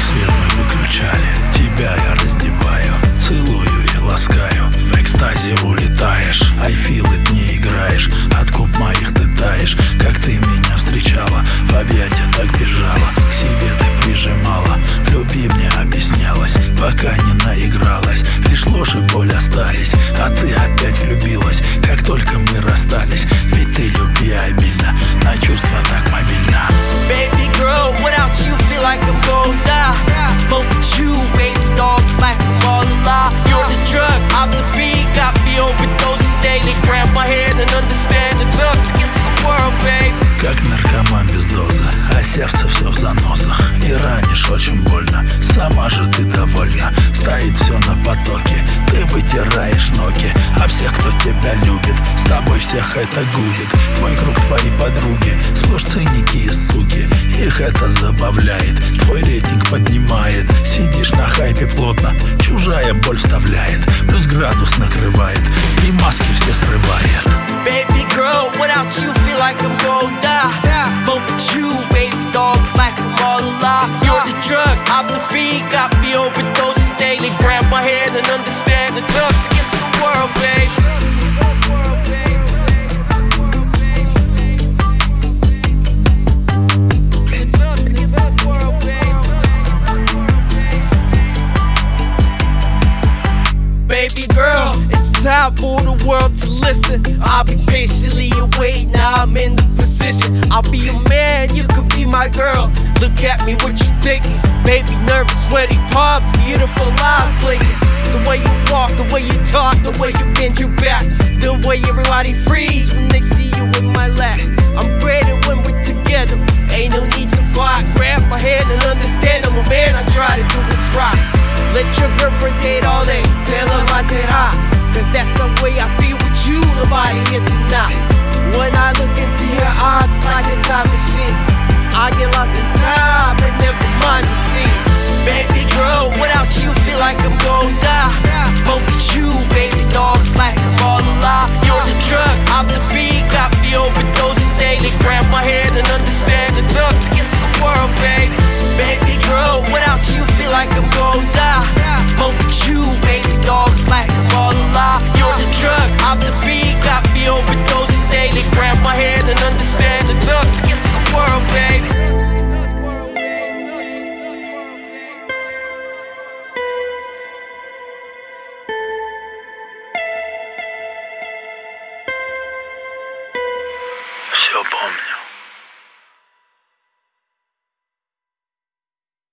свет мы выключали, тебя я раздеваю, целую и ласкаю, в экстазе улетаешь, I feel it, не играешь, от губ моих ты таешь, как ты меня встречала, в объятия так бежала, к себе ты прижимала, в любви мне объяснялась, пока не наигралась, лишь ложь и боль остались, а ты опять влюбилась, как только мы расстались, ведь ты любвеобильна, на чувства так мобильна. Baby girl, without you feel like I'm gon' die. But with you, baby dog, it's like I'm all alive. You're the drug, I'm the fiend, got me overdosing daily. Grab my hand and understand it's us against the world, babe. Как наркоман без дозы, а сердце все в заносах, и ранишь очень больно, сама же ты довольна. Стоит все на потоке, ты вытираешь ноги, а всех, кто тебя любит, с тобой всех это губит. Твой круг, твои подруги, сплошь циники и суки, их это забавляет, твой рейтинг поднимает. Сидишь на хайпе плотно, чужая боль вставляет, плюс градус накрывает, и маски все срывает. Baby girl, without you feel like I'm gon' die. But with you, baby dog, it's like I'm all alive. You're the drug, I'm the fiend, got me overdosing daily. Grab my hand and understand it's us against the world, babe. Baby girl, it's time for the world to listen. I'll be patiently awaiting, now I'm in the position. I'll be your man, you could be my girl. Look at me, what you thinking? Baby, nervous, sweaty palms, beautiful eyes blinking. The way you walk, the way you talk, the way you bend your back, the way everybody freeze when they see you in my lap. I'm greater when we're together, ain't no need to fight. Grab my hand and understand I'm a man, I try to do what's right. Let your girlfriend hate all day, tell them I said hi, cause that's the way I feel with you, nobody here tonight. When I look into your eyes, it's like a time machine. I get lost in time and never mind the scene. Baby girl, without you feel like I'm gon' die. But with you, baby dog, it's like I'm all alive. You're the drug, I'm the fiend, got me overdosing daily. Grab my hand and understand it's us against the world, babe. Baby girl, without you feel like I'm gon' die. But with you, baby dog, it's like I'm all alive. You're the drug, I'm the fiend, got me overdosing daily. Grab my hand and understand it's us against the world, babe. Все помню.